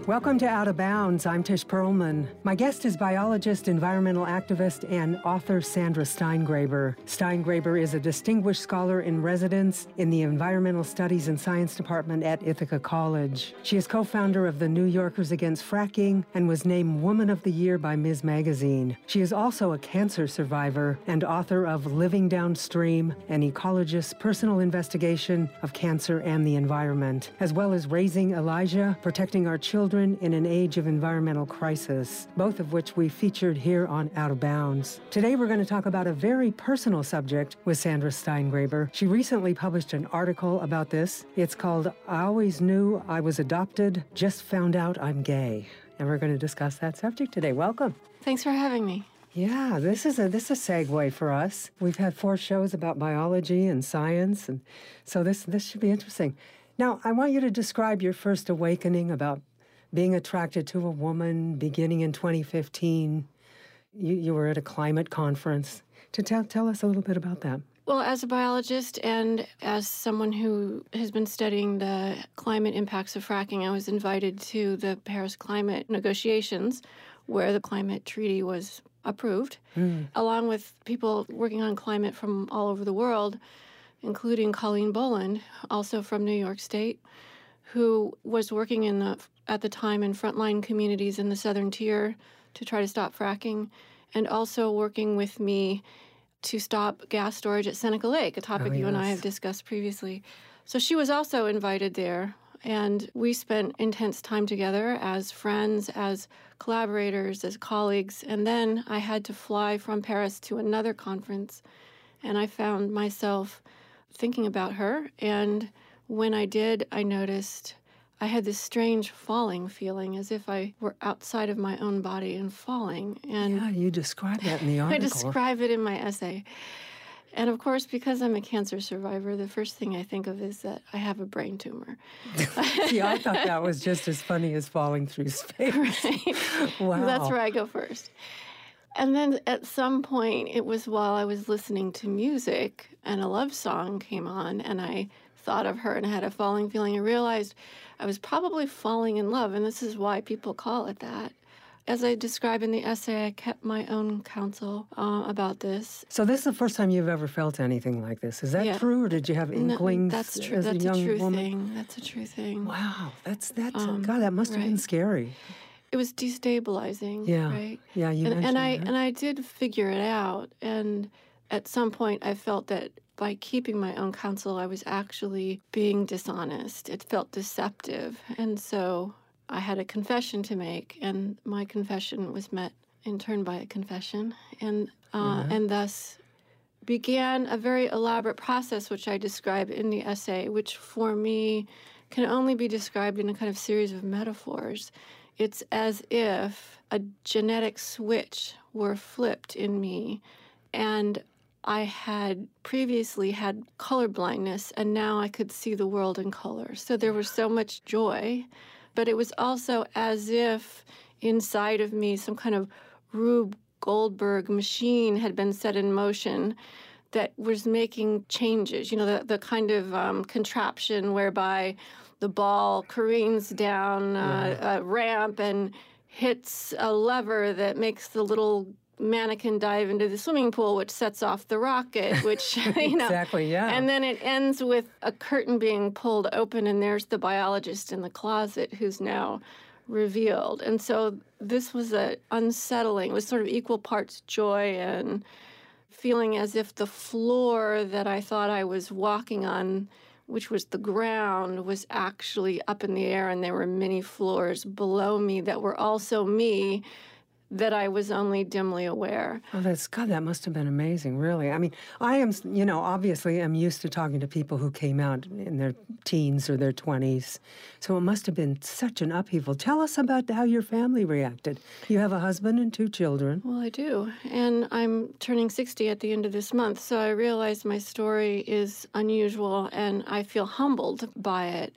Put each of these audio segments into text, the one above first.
Welcome to Out of Bounds. I'm Tish Perlman. My guest is biologist, environmental activist, and author Sandra Steingraber. Steingraber is a distinguished scholar in residence in the Environmental Studies and Science Department at Ithaca College. She is co-founder of the New Yorkers Against Fracking and was named Woman of the Year by Ms. Magazine. She is also a cancer survivor and author of Living Downstream, an ecologist's personal investigation of cancer and the environment, as well as Raising Elijah, Protecting Our Children in an Age of Environmental Crisis, both of which we featured here on Out of Bounds. Today we're going to talk about a very personal subject with Sandra Steingraber. She recently published an article about this. It's called I Always Knew I Was Adopted, Just Found Out I'm Gay. And we're going to discuss that subject today. Welcome. Thanks for having me. Yeah, this is a segue for us. We've had 4 shows about biology and science, and so this should be interesting. Now, I want you to describe your first awakening about being attracted to a woman beginning in 2015. You were at a climate conference. Tell us a little bit about that. Well, as a biologist and as someone who has been studying the climate impacts of fracking, I was invited to the Paris climate negotiations where the climate treaty was approved, along with people working on climate from all over the world, including Colleen Boland, also from New York State, who was working at the time in frontline communities in the Southern Tier to try to stop fracking, and also working with me to stop gas storage at Seneca Lake, a topic you and I have discussed previously. So she was also invited there, and we spent intense time together as friends, as collaborators, as colleagues, and then I had to fly from Paris to another conference, and I found myself thinking about her, and when I did, I noticed I had this strange falling feeling, as if I were outside of my own body and falling. And yeah, you describe that in the article. I describe it in my essay. And of course, because I'm a cancer survivor, the first thing I think of is that I have a brain tumor. See, I thought that was just as funny as falling through space. Right. Wow. That's where I go first. And then at some point, it was while I was listening to music and a love song came on, and I thought of her and had a falling feeling. I realized I was probably falling in love, and this is why people call it that. As I describe in the essay, I kept my own counsel about this. So this is the first time you've ever felt anything like this. Is that true, or did you have inklings that's true. as That's a young true woman? Thing. That's a true thing. Wow, God, that must have been scary. It was destabilizing. Yeah, right. Yeah, you mentioned that. And I did figure it out. And at some point, I felt that by keeping my own counsel, I was actually being dishonest. It felt deceptive. And so I had a confession to make, and my confession was met in turn by a confession, and thus began a very elaborate process, which I describe in the essay, which for me can only be described in a kind of series of metaphors. It's as if a genetic switch were flipped in me, and I had previously had color blindness, and now I could see the world in color. So there was so much joy, but it was also as if inside of me some kind of Rube Goldberg machine had been set in motion that was making changes. You know, the kind of contraption whereby the ball careens down a ramp and hits a lever that makes the little mannequin dive into the swimming pool, which sets off the rocket, which, Exactly, yeah. And then it ends with a curtain being pulled open, and there's the biologist in the closet who's now revealed. And so this was unsettling. It was sort of equal parts joy and feeling as if the floor that I thought I was walking on, which was the ground, was actually up in the air, and there were many floors below me that were also me, that I was only dimly aware. Oh, that must have been amazing, really. I mean, I am, obviously I'm used to talking to people who came out in their teens or their 20s. So it must have been such an upheaval. Tell us about how your family reacted. You have a husband and 2 children. Well, I do. And I'm turning 60 at the end of this month. So I realize my story is unusual, and I feel humbled by it.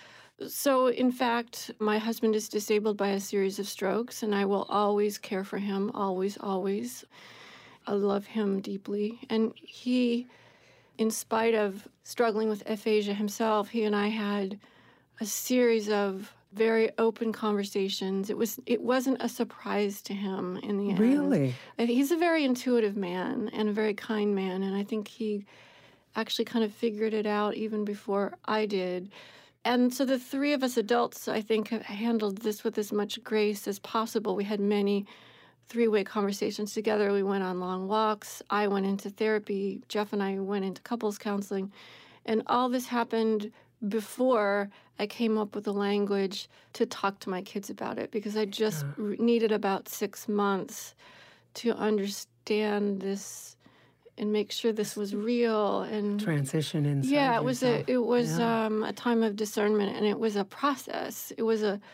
So, in fact, my husband is disabled by a series of strokes, and I will always care for him, always, always. I love him deeply. And he, in spite of struggling with aphasia himself, he and I had a series of very open conversations. It wasn't a surprise to him in the end. Really? He's a very intuitive man and a very kind man, and I think he actually kind of figured it out even before I did. And so the three of us adults, I think, have handled this with as much grace as possible. We had many three-way conversations together. We went on long walks. I went into therapy. Jeff and I went into couples counseling. And all this happened before I came up with the language to talk to my kids about it, because I just needed about 6 months to understand this and make sure this was real. And transition inside yeah, it was yourself. a time of discernment, and it was a process. It was an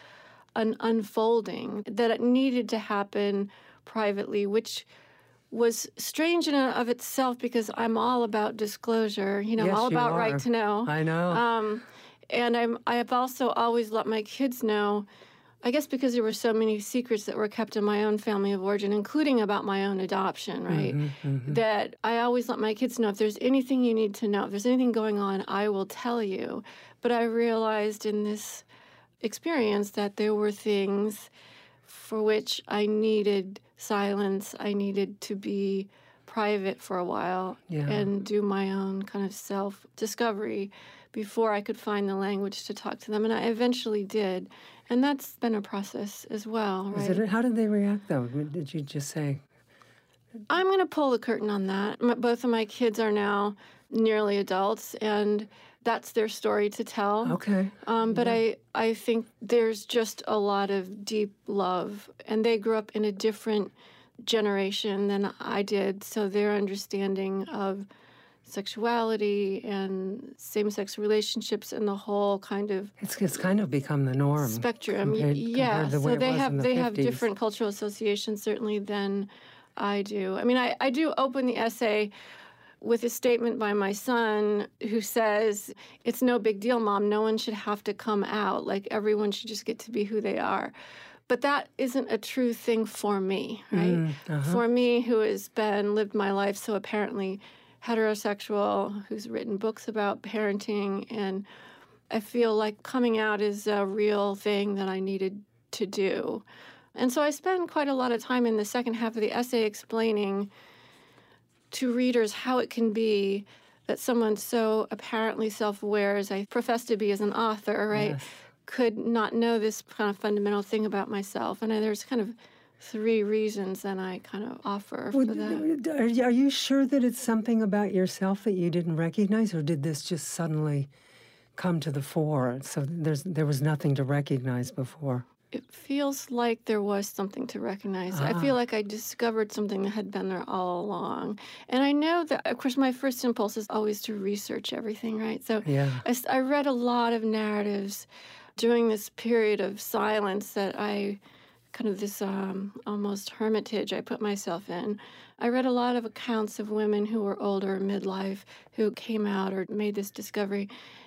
unfolding that it needed to happen privately, which was strange in and of itself because I'm all about disclosure. Yes, I'm all you about are. right to know. I know. And I have also always let my kids know, I guess because there were so many secrets that were kept in my own family of origin, including about my own adoption, right? That I always let my kids know, if there's anything you need to know, if there's anything going on, I will tell you. But I realized in this experience that there were things for which I needed silence. I needed to be private for a while and do my own kind of self-discovery before I could find the language to talk to them. And I eventually did. And that's been a process as well, right? How did they react, though? Did you just say? I'm going to pull the curtain on that. Both of my kids are now nearly adults, and that's their story to tell. Okay. But I think there's just a lot of deep love, and they grew up in a different generation than I did, so their understanding of sexuality and same-sex relationships and the whole kind of It's kind of become the norm spectrum. compared to the way So it they was have in the they have 50s. different cultural associations certainly than I do. I mean, I do open the essay with a statement by my son who says, "It's no big deal, Mom. No one should have to come out. Like, everyone should just get to be who they are." But that isn't a true thing for me, right? For me, who has lived my life so apparently heterosexual, who's written books about parenting, and I feel like coming out is a real thing that I needed to do. And so I spend quite a lot of time in the second half of the essay explaining to readers how it can be that someone so apparently self-aware, as I profess to be as an author, right, Yes. could not know this kind of fundamental thing about myself. And there's kind of 3 reasons that I kind of offer for that. Are you sure that it's something about yourself that you didn't recognize, or did this just suddenly come to the fore? So there was nothing to recognize before. It feels like there was something to recognize. I feel like I discovered something that had been there all along. And I know that, of course, my first impulse is always to research everything, right? So I read a lot of narratives during this period of silence that kind of this almost hermitage I put myself in. I read a lot of accounts of women who were older, midlife, who came out or made this discovery.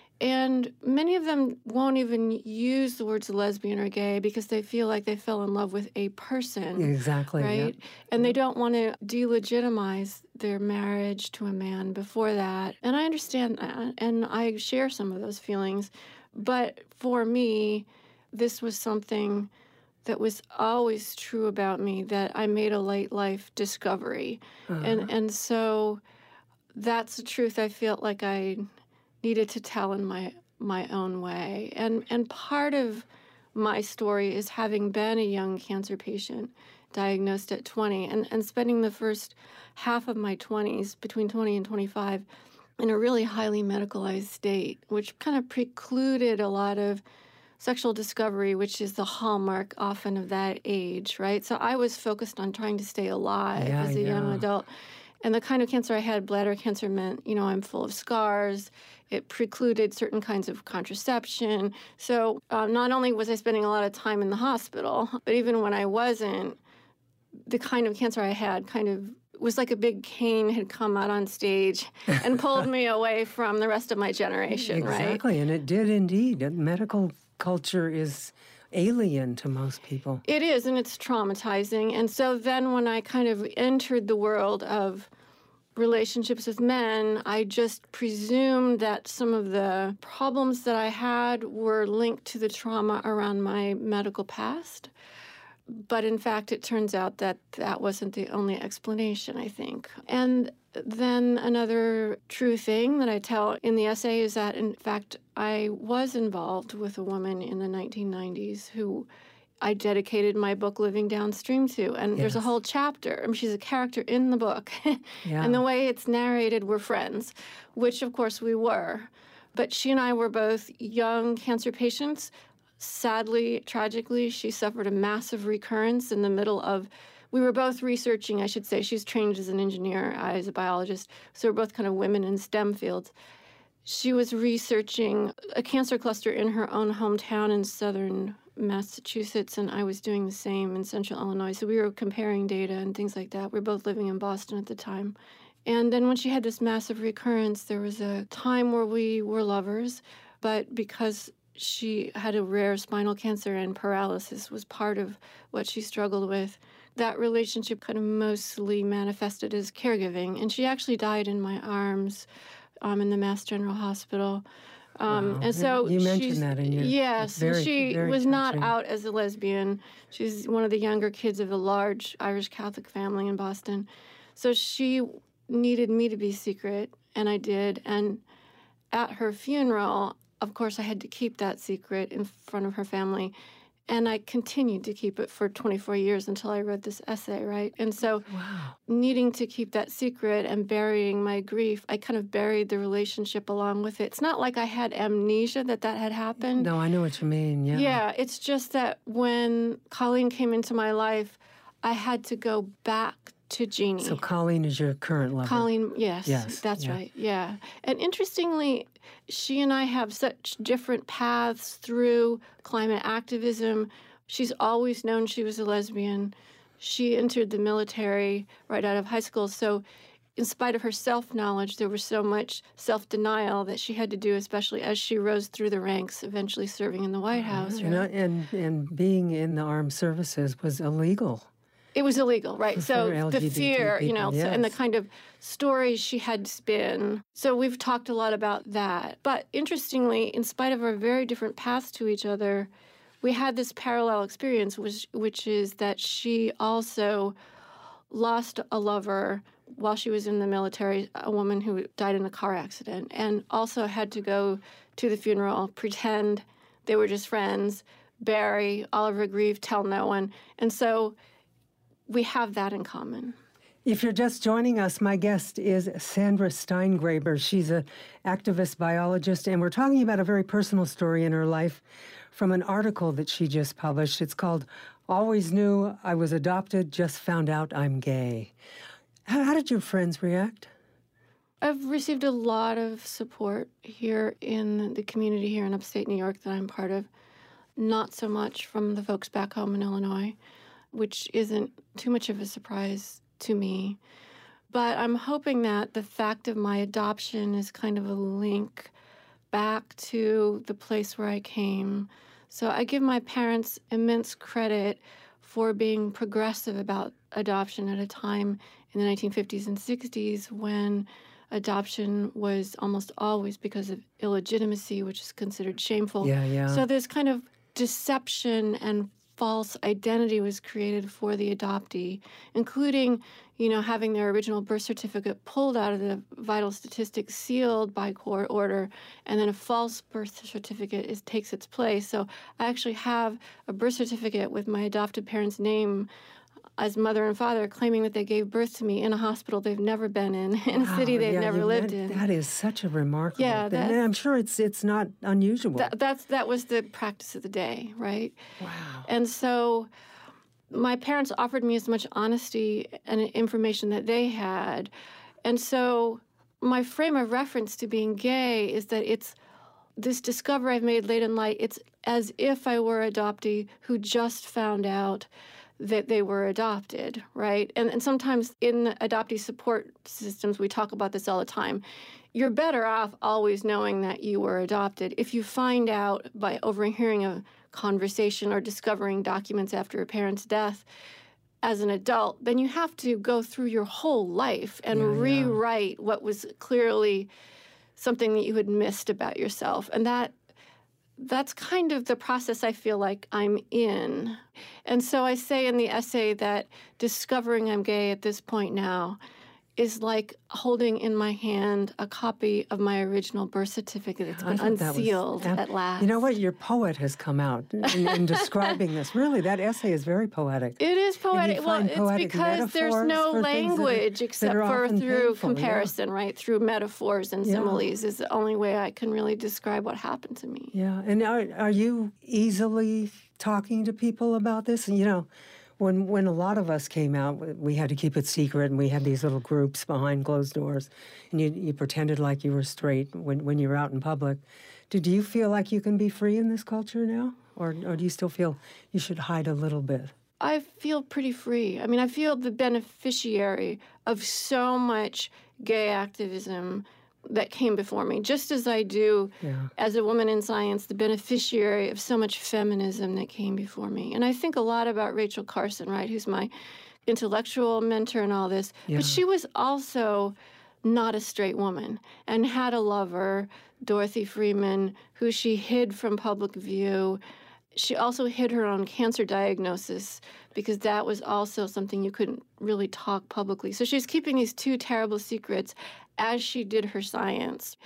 And many of them won't even use the words lesbian or gay because they feel like they fell in love with a person. Exactly. Right? Yeah. And they don't want to delegitimize their marriage to a man before that. And I understand that. And I share some of those feelings. But for me, this was something that was always true about me, that I made a late life discovery. And so that's the truth I felt like I needed to tell in my own way. And part of my story is having been a young cancer patient diagnosed at 20 and spending the first half of my 20s, between 20 and 25, in a really highly medicalized state, which kind of precluded a lot of sexual discovery, which is the hallmark often of that age, right? So I was focused on trying to stay alive as a young adult. And the kind of cancer I had, bladder cancer, meant, I'm full of scars. It precluded certain kinds of contraception. So not only was I spending a lot of time in the hospital, but even when I wasn't, the kind of cancer I had kind of was like a big cane had come out on stage and pulled me away from the rest of my generation, right? Exactly, and it did indeed. Medical culture is alien to most people. It is, and it's traumatizing. And so then when I kind of entered the world of relationships with men, I just presumed that some of the problems that I had were linked to the trauma around my medical past. But in fact, it turns out that that wasn't the only explanation, I think. And then another true thing that I tell in the essay is that, in fact, I was involved with a woman in the 1990s who I dedicated my book Living Downstream to. And there's a whole chapter. I mean, she's a character in the book. And the way it's narrated, we're friends, which, of course, we were. But she and I were both young cancer patients. Sadly, tragically, she suffered a massive recurrence in the middle of, we were both researching, I should say. She's trained as an engineer, I as a biologist. So we're both kind of women in STEM fields. She was researching a cancer cluster in her own hometown in southern Massachusetts, and I was doing the same in central Illinois. So we were comparing data and things like that. We were both living in Boston at the time. And then when she had this massive recurrence, there was a time where we were lovers, but because she had a rare spinal cancer and paralysis was part of what she struggled with, that relationship kind of mostly manifested as caregiving. And she actually died in my arms in the Mass General Hospital. Wow. And so you mentioned that in your yes, very, she very was not touching. out as a lesbian. She's one of the younger kids of a large Irish Catholic family in Boston. So she needed me to be secret, and I did. And at her funeral, of course, I had to keep that secret in front of her family. And I continued to keep it for 24 years until I read this essay, right? And so needing to keep that secret and burying my grief, I kind of buried the relationship along with it. It's not like I had amnesia that had happened. No, I know what you mean, yeah. Yeah, it's just that when Colleen came into my life, I had to go back to Jeannie. So Colleen is your current lover? Colleen, yes, that's right, yeah. And interestingly, she and I have such different paths through climate activism. She's always known she was a lesbian. She entered the military right out of high school, so in spite of her self-knowledge, there was so much self-denial that she had to do, especially as she rose through the ranks, eventually serving in the White House. Right? And being in the armed services was illegal. It was illegal, right? So the fear, people, yes. and the kind of stories she had to spin. So we've talked a lot about that. But interestingly, in spite of our very different paths to each other, we had this parallel experience, which is that she also lost a lover while she was in the military, a woman who died in a car accident, and also had to go to the funeral, pretend they were just friends, bury all of her grief, tell no one. And so we have that in common. If you're just joining us, my guest is Sandra Steingraber. She's an activist biologist, and we're talking about a very personal story in her life from an article that she just published. It's called Always Knew I Was Adopted, Just Found Out I'm Gay. How did your friends react? I've received a lot of support here in the community here in upstate New York that I'm part of. Not so much from the folks back home in Illinois, which isn't too much of a surprise to me. But I'm hoping that the fact of my adoption is kind of a link back to the place where I came. So I give my parents immense credit for being progressive about adoption at a time in the 1950s and 60s when adoption was almost always because of illegitimacy, which is considered shameful. Yeah. So there's kind of deception and false identity was created for the adoptee, including, having their original birth certificate pulled out of the vital statistics, sealed by court order, and then a false birth certificate takes its place. So I actually have a birth certificate with my adopted parents' name as mother and father, claiming that they gave birth to me in a hospital they've never been in a city they've never lived in. That is such a remarkable thing. Yeah, I'm sure it's not unusual. That was the practice of the day, right? Wow. And so my parents offered me as much honesty and information that they had. And so my frame of reference to being gay is that it's this discovery I've made late in life. It's as if I were an adoptee who just found out that they were adopted, right? And sometimes in adoptee support systems, we talk about this all the time. You're better off always knowing that you were adopted. If you find out by overhearing a conversation or discovering documents after a parent's death, as an adult, then you have to go through your whole life and rewrite what was clearly something that you had missed about yourself. And that's kind of the process I feel like I'm in. And so I say in the essay that discovering I'm gay at this point now is like holding in my hand a copy of my original birth certificate that's been unsealed at last. You know what? Your poet has come out in describing this. Really, that essay is very poetic. It is poetic. Well, it's because there's no language except for through comparison, right? Through metaphors and similes is the only way I can really describe what happened to me. Yeah. And are you easily talking to people about this? You know, when a lot of us came out, we had to keep it secret, and we had these little groups behind closed doors, and you pretended like you were straight when you were out in public. Do you feel like you can be free in this culture now? Or do you still feel you should hide a little bit? I feel pretty free. I mean, I feel the beneficiary of so much gay activism that came before me, just as I do as a woman in science, the beneficiary of so much feminism that came before me. And I think a lot about Rachel Carson, right, who's my intellectual mentor and all this. Yeah. But she was also not a straight woman and had a lover, Dorothy Freeman, who she hid from public view. She also hid her own cancer diagnosis because that was also something you couldn't really talk publicly. So she was keeping these two terrible secrets as she did her science.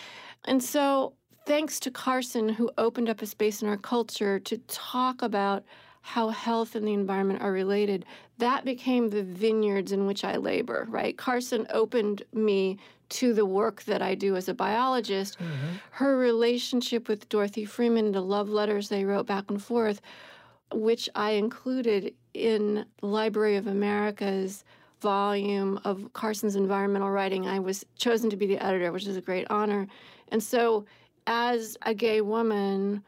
And so thanks to Carson, who opened up a space in our culture to talk about how health and the environment are related, that became the vineyards in which I labor, right? Carson opened me to the work that I do as a biologist. Mm-hmm. Her relationship with Dorothy Freeman, the love letters they wrote back and forth, which I included in the Library of America's volume of Carson's environmental writing. I was chosen to be the editor, which is a great honor. And so as a gay woman,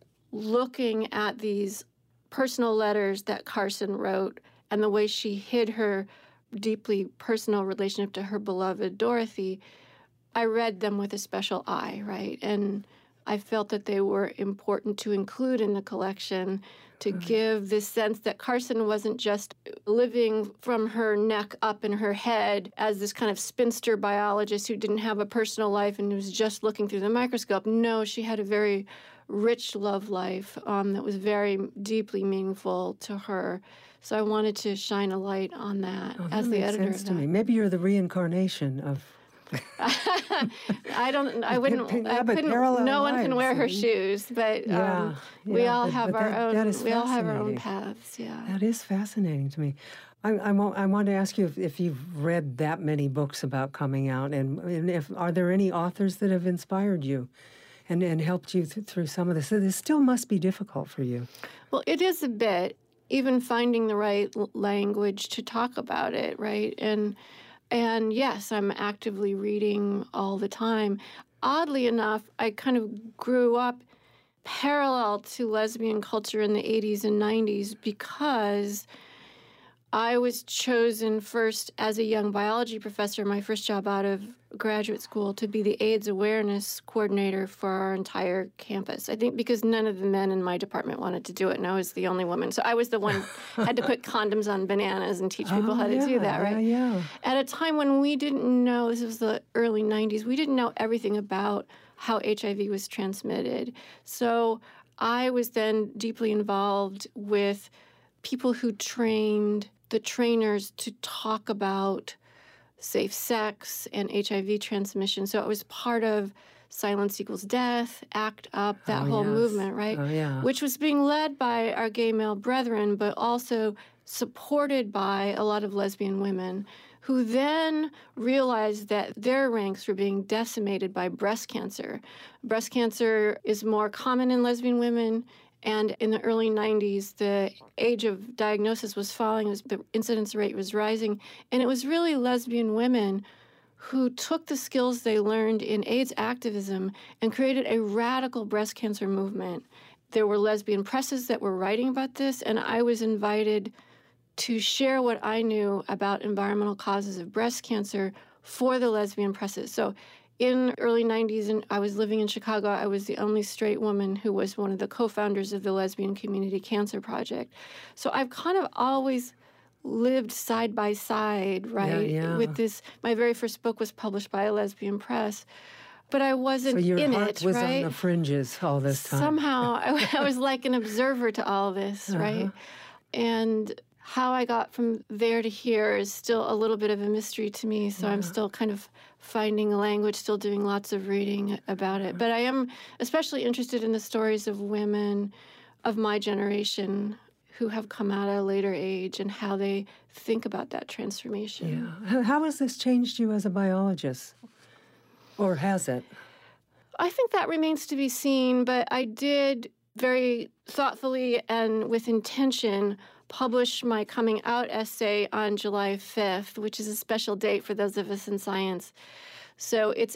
looking at these personal letters that Carson wrote and the way she hid her deeply personal relationship to her beloved Dorothy, I read them with a special eye, right? And I felt that they were important to include in the collection to give this sense that Carson wasn't just living from her neck up in her head as this kind of spinster biologist who didn't have a personal life and was just looking through the microscope. No, she had a very rich love life that was very deeply meaningful to her. So I wanted to shine a light on that as the editor of that. To me. Maybe you're the reincarnation of... I wouldn't, no one can wear her shoes, but we all have our own paths. Yeah. That is fascinating to me. I want to ask you if you've read that many books about coming out, and if are there any authors that have inspired you and helped you through some of this? This still must be difficult for you. Well, it is a bit, even finding the right language to talk about it, right? And yes, I'm actively reading all the time. Oddly enough, I kind of grew up parallel to lesbian culture in the 80s and 90s because I was chosen first as a young biology professor, my first job out of graduate school, to be the AIDS awareness coordinator for our entire campus. I think because none of the men in my department wanted to do it, and I was the only woman. So I was the one who had to put condoms on bananas and teach people how to do that, right? Yeah. At a time when we didn't know, this was the early 90s, we didn't know everything about how HIV was transmitted. So I was then deeply involved with people who trained the trainers to talk about safe sex and HIV transmission. So it was part of Silence Equals Death, ACT UP, that whole movement, right? Which was being led by our gay male brethren, but also supported by a lot of lesbian women who then realized that their ranks were being decimated by breast cancer. Breast cancer is more common in lesbian women. And in the early 90s, the age of diagnosis was falling, the incidence rate was rising, and it was really lesbian women who took the skills they learned in AIDS activism and created a radical breast cancer movement. There were lesbian presses that were writing about this, and I was invited to share what I knew about environmental causes of breast cancer for the lesbian presses. So in the early 90s, and I was living in Chicago, I was the only straight woman who was one of the co-founders of the Lesbian Community Cancer Project. So I've kind of always lived side by side, right? Yeah. With this, my very first book was published by a lesbian press, but I wasn't So your in heart it, was right? on the fringes all this time. Somehow I was like an observer to all this, right? And how I got from there to here is still a little bit of a mystery to me. So I'm still kind of finding a language, still doing lots of reading about it. But I am especially interested in the stories of women of my generation who have come out at a later age and how they think about that transformation. Yeah. How has this changed you as a biologist? Or has it? I think that remains to be seen, but I did very thoughtfully and with intention publish my coming out essay on July 5th, which is a special date for those of us in science. So it's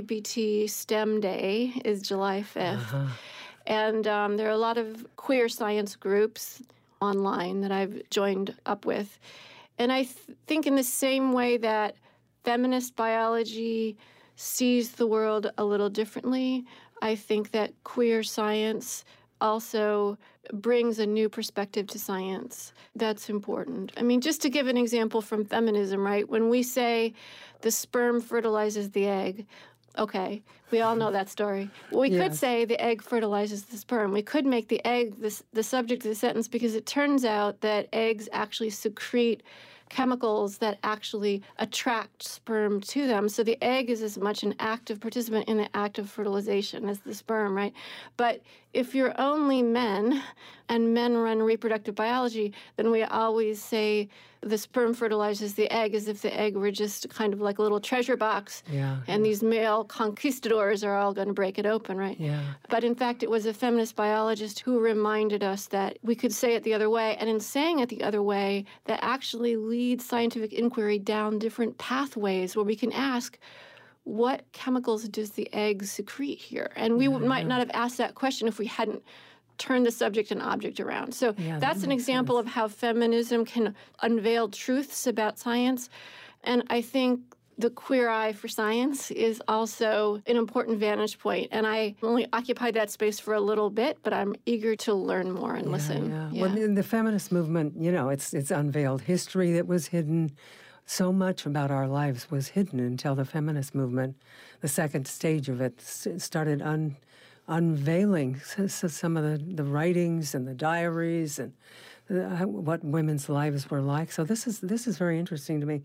LGBT STEM Day is July 5th. And there are a lot of queer science groups online that I've joined up with. And I think in the same way that feminist biology sees the world a little differently, I think that queer science also brings a new perspective to science. That's important. I mean, just to give an example from feminism, right? When we say the sperm fertilizes the egg, okay, we all know that story. We could say the egg fertilizes the sperm. We could make the egg the subject of the sentence because it turns out that eggs actually secrete chemicals that actually attract sperm to them. So the egg is as much an active participant in the act of fertilization as the sperm, right? But if you're only men and men run reproductive biology, then we always say the sperm fertilizes the egg as if the egg were just kind of like a little treasure box. And these male conquistadors are all going to break it open, right? But in fact, it was a feminist biologist who reminded us that we could say it the other way. And in saying it the other way, that actually leads scientific inquiry down different pathways where we can ask, what chemicals does the egg secrete here? And we might not have asked that question if we hadn't turned the subject and object around. So that's an example of how feminism can unveil truths about science. And I think the queer eye for science is also an important vantage point. And I only occupied that space for a little bit, but I'm eager to learn more and listen. Well, in the feminist movement, you know, it's unveiled history that was hidden. So much about our lives was hidden until the feminist movement, the second stage of it, started unveiling some of the writings and the diaries and what women's lives were like. So this is very interesting to me.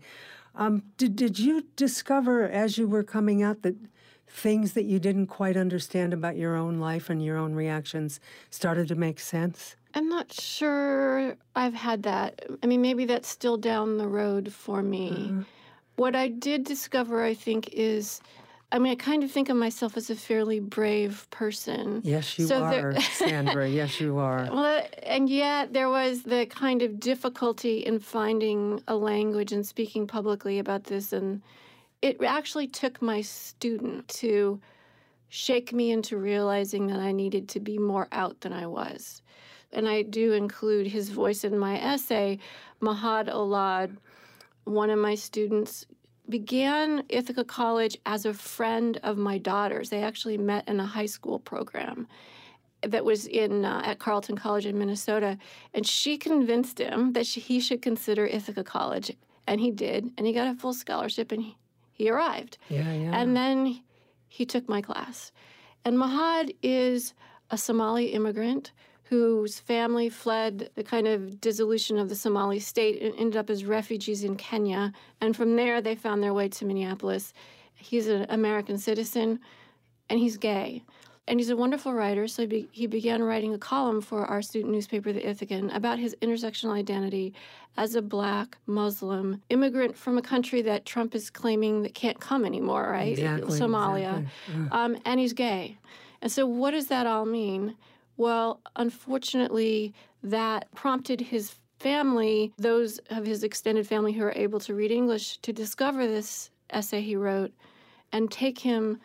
Did you discover as you were coming out that things that you didn't quite understand about your own life and your own reactions started to make sense? I'm not sure I've had that. I mean, maybe that's still down the road for me. What I did discover, I think, is, I mean, I kind of think of myself as a fairly brave person. Yes, you are, Sandra. Yes, you are. Well, and yet there was the kind of difficulty in finding a language and speaking publicly about this. And it actually took my student to shake me into realizing that I needed to be more out than I was. And I do include his voice in my essay. Mahad Olad, one of my students, began Ithaca College as a friend of my daughter's. They actually met in a high school program that was at Carleton College in Minnesota. And she convinced him that he should consider Ithaca College. And he did. And he got a full scholarship, and he arrived. And then he took my class. And Mahad is a Somali immigrant whose family fled the kind of dissolution of the Somali state and ended up as refugees in Kenya. And from there, they found their way to Minneapolis. He's an American citizen, and he's gay. And he's a wonderful writer, so he began writing a column for our student newspaper, The Ithacan, about his intersectional identity as a Black Muslim immigrant from a country that Trump is claiming that can't come anymore, right? Somalia. Exactly. And he's gay. And so what does that all mean? Well, unfortunately, that prompted his family, those of his extended family who are able to read English, to discover this essay he wrote and take him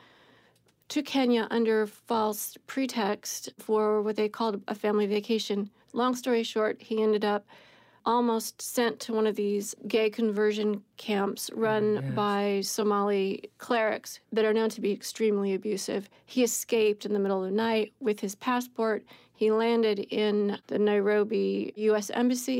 to Kenya under false pretext for what they called a family vacation. Long story short, he ended up almost sent to one of these gay conversion camps run by Somali clerics that are known to be extremely abusive. He escaped in the middle of the night with his passport. He landed in the Nairobi U.S. Embassy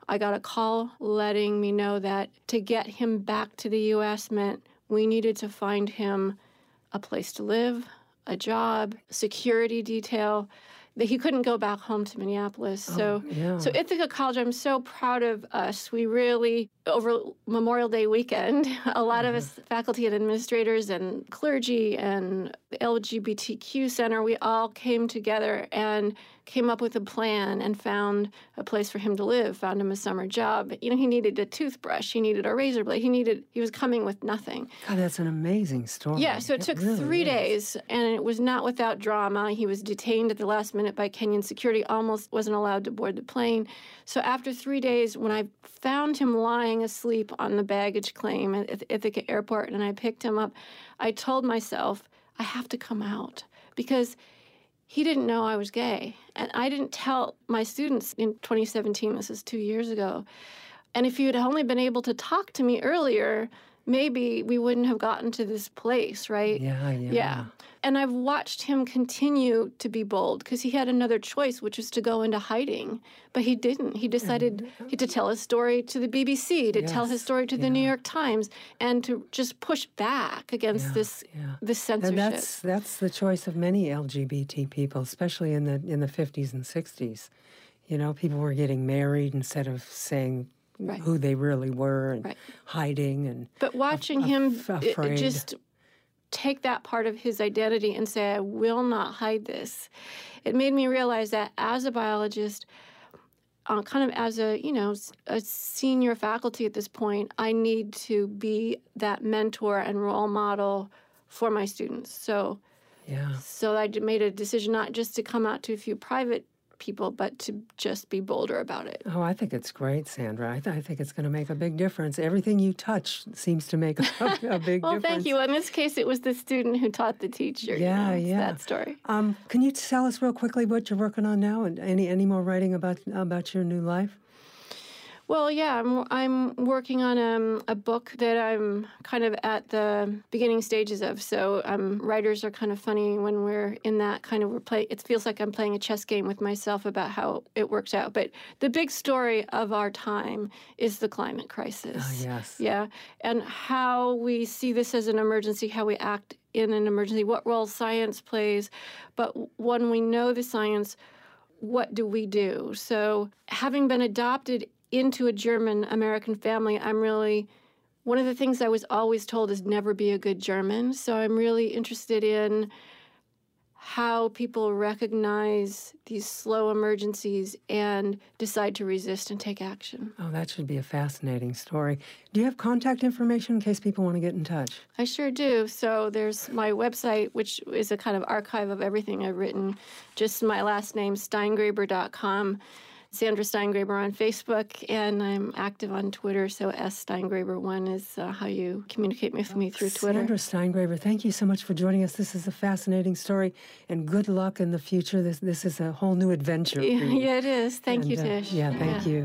I got a call letting me know that to get him back to the U.S. meant we needed to find him a place to live, a job, security detail, that he couldn't go back home to Minneapolis. So Ithaca College, I'm so proud of us. We really, over Memorial Day weekend, a lot of us, faculty and administrators and clergy and the LGBTQ Center, we all came together and came up with a plan and found a place for him to live, found him a summer job. You know, he needed a toothbrush, he needed a razor blade, he was coming with nothing. God, that's an amazing story. Yeah, so it took really 3 days, and it was not without drama. He was detained at the last minute by Kenyan security, almost wasn't allowed to board the plane. So after 3 days, when I found him lying asleep on the baggage claim at Ithaca Airport and I picked him up, I told myself, I have to come out, because he didn't know I was gay. And I didn't tell my students in 2017, this is 2 years ago. And if you had only been able to talk to me earlier, maybe we wouldn't have gotten to this place, right? Yeah. And I've watched him continue to be bold, because he had another choice, which was to go into hiding. But he didn't. He decided to tell his story to the BBC, to tell his story to the New York Times, and to just push back against this censorship. And that's the choice of many LGBT people, especially in the 50s and 60s. You know, people were getting married instead of saying who they really were and hiding and But watching him just take that part of his identity and say, I will not hide this. It made me realize that as a biologist, kind of as a senior faculty at this point, I need to be that mentor and role model for my students. So I made a decision not just to come out to a few private people, but to just be bolder about it. Oh, I think it's great, Sandra. I think it's going to make a big difference. Everything you touch seems to make a big difference. Well, thank you. In this case, it was the student who taught the teacher. It's that story. Can you tell us real quickly what you're working on now, and any more writing about your new life? Well, yeah, I'm working on a book that I'm kind of at the beginning stages of. So writers are kind of funny when we're in that kind of it feels like I'm playing a chess game with myself about how it works out. But the big story of our time is the climate crisis. Oh, yes. Yeah, and how we see this as an emergency, how we act in an emergency, what role science plays. But when we know the science, what do we do? So having been adopted into a German-American family, one of the things I was always told is never be a good German. So I'm really interested in how people recognize these slow emergencies and decide to resist and take action. Oh, that should be a fascinating story. Do you have contact information in case people want to get in touch? I sure do. So there's my website, which is a kind of archive of everything I've written, just my last name, steingraber.com. Sandra Steingraber on Facebook, and I'm active on Twitter, so SSteingraber1 is how you communicate with me through Twitter. Sandra Steingraber, thank you so much for joining us. This is a fascinating story, and good luck in the future. This is a whole new adventure for you. Yeah, it is. Thank you, Tish. Thank you.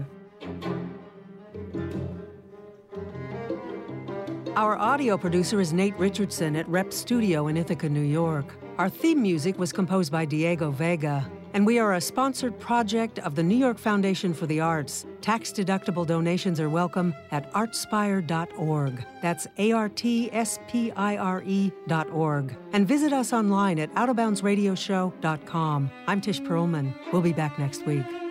Our audio producer is Nate Richardson at Rep Studio in Ithaca, New York. Our theme music was composed by Diego Vega. And we are a sponsored project of the New York Foundation for the Arts. Tax-deductible donations are welcome at artspire.org. That's ARTSPIRE.org. And visit us online at OutofBoundsRadioshow.com. I'm Tish Perlman. We'll be back next week.